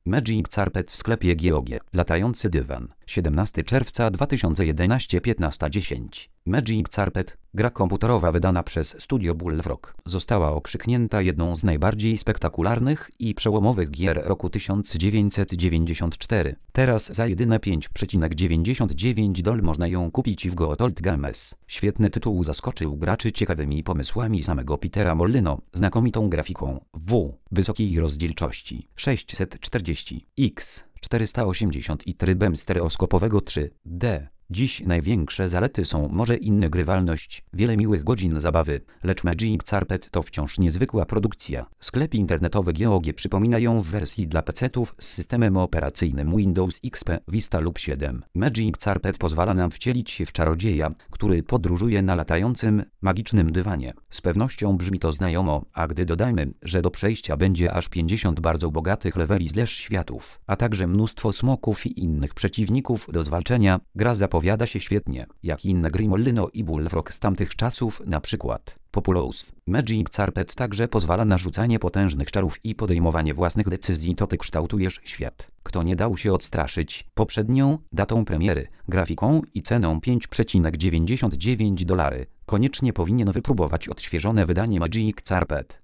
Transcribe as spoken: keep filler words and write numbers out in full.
Magic Carpet w sklepie G O G. Latający dywan. siedemnastego czerwca dwa tysiące jedenastego, piętnasta dziesięć. Magic Carpet, gra komputerowa wydana przez studio Bullfrog, została okrzyknięta jedną z najbardziej spektakularnych i przełomowych gier roku tysiąc dziewięćset dziewięćdziesiąt cztery. Teraz za jedyne pięć przecinek dziewięćdziesiąt dziewięć dolarów można ją kupić w Gotold Games. Świetny tytuł zaskoczył graczy ciekawymi pomysłami samego Petera Molyneux, znakomitą grafiką W, wysokiej rozdzielczości sześćset czterdzieści na czterysta osiemdziesiąt i trybem stereoskopowego trzy D. Dziś największe zalety są może inna grywalność, wiele miłych godzin zabawy, lecz Magic Carpet to wciąż niezwykła produkcja. Sklep internetowy G O G przypomina ją w wersji dla pecetów z systemem operacyjnym Windows X P, Vista lub siedem. Magic Carpet pozwala nam wcielić się w czarodzieja, który podróżuje na latającym, magicznym dywanie. Z pewnością brzmi to znajomo, a gdy dodajmy, że do przejścia będzie aż pięćdziesiąt bardzo bogatych leveli zleż światów, a także mnóstwo smoków i innych przeciwników do zwalczenia, gra zapowiada się świetnie, jak inne gry Molyneux i Bullfrog z tamtych czasów, na przykład Populous. Magic Carpet także pozwala na rzucanie potężnych czarów i podejmowanie własnych decyzji, to ty kształtujesz świat. Kto nie dał się odstraszyć poprzednią datą premiery, grafiką i ceną pięć przecinek dziewięćdziesiąt dziewięć dolarów, koniecznie powinien wypróbować odświeżone wydanie Magic Carpet.